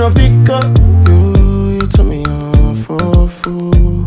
no pick up. You took me on for a fool.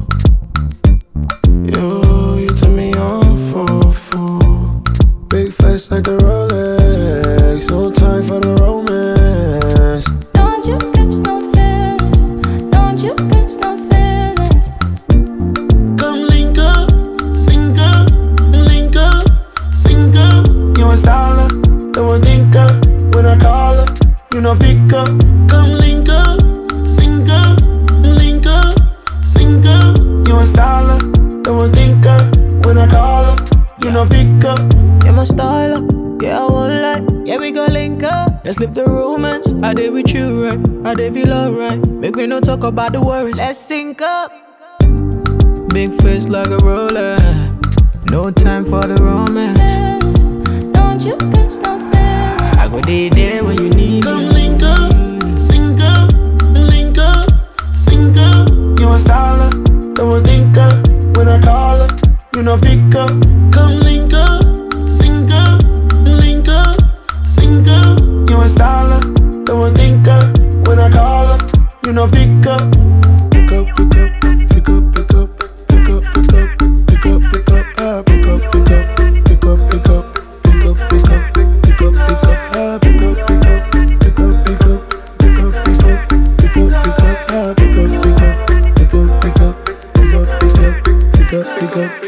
You took me on for a fool. Big face like the Rolex, so time for the romance. Don't you catch no feelings, don't you catch no feelings. Come link up, sync up, link up, sync up. You a styler, don't think up. When I call her, you no pick up. Come link up, sync up, link up, sync up. You a styler, don't think up. When I call her, you no pick up. You're my styler, yeah, I won't lie. Yeah, we gon' link up. Let's live the romance. I did with you, right? I did feel alright. Make me no talk about the worries. Let's sync up. Big face like a roller. No time for the romance. Don't you catch no feelings. I go there when you need Come me. link up, sync up, link up, sync up. You a styler, don't think up. When I call her, you no pick up. Come link up, sync up, link up, sync up. You a styler, don't think up. When I call her, you no pick up. Pick up, pick up, pick up, pick up, pick up, pick up, pick up, pick up, ah, pick up, pick up, pick up, pick up, pick up, pick up, pick up, pick up, ah, pick up, pick up, pick up, pick up, pick up, pick up, pick up, pick up, ah, pick up, pick up, pick up, pick up, pick up, pick up, pick up, pick up.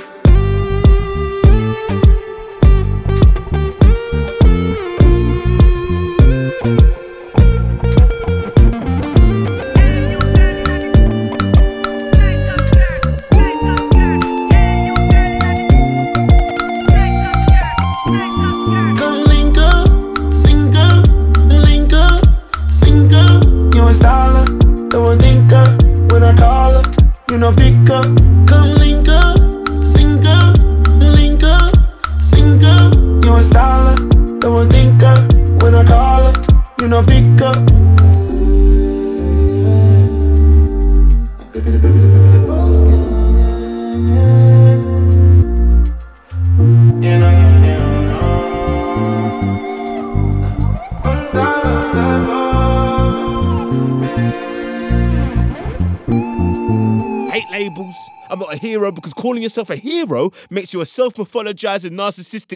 Come link up, sync up, link up, sync up. You a styler, don't think up. When I call her, you no pick up. Come link up, sync up, link up, sync up. You a styler, don't think up. When I call her, you no pick up. Hate labels. I'm not a hero because calling yourself a hero makes you a self-mythologizing narcissistic